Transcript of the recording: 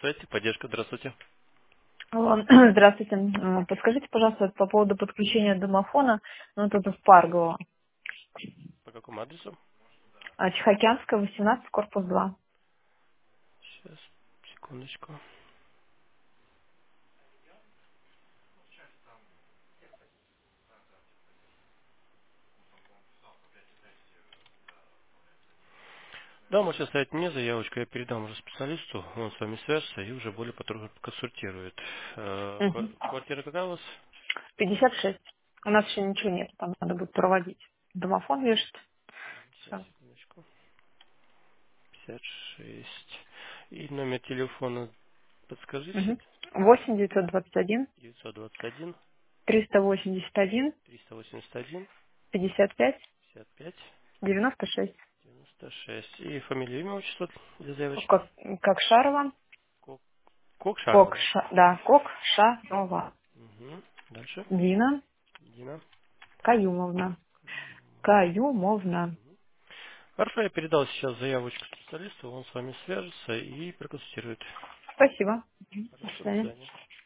Здравствуйте, поддержка, здравствуйте. Алло, здравствуйте. Подскажите, пожалуйста, по поводу подключения домофона, ну, вот это в Паргово, По какому адресу? Тихоокеанская, 18, корпус 2. Сейчас, секундочку. Да, можете оставить мне заявочку, я передам уже специалисту, он с вами свяжется и уже более подробно консультирует. Мгм. Квартира какая у вас? 56. У нас еще ничего нет, там надо будет проводить. Домофон вешать. Сейчас, Все. секундочку. 56. И номер телефона подскажите. 8 921 921 381 381 55 55 96. 96. И фамилия, имя, отчество для заявочки. Как, как Шарова. Кок, Кок Кок, Шарова. да, Кок Шарова. Угу. Дальше. Дина Дина. Каюмовна. Каюмовна. Хорошо, я передал сейчас заявочку специалисту, он с вами свяжется и проконсультирует. Спасибо. До Хорошо, до свидания. свидания.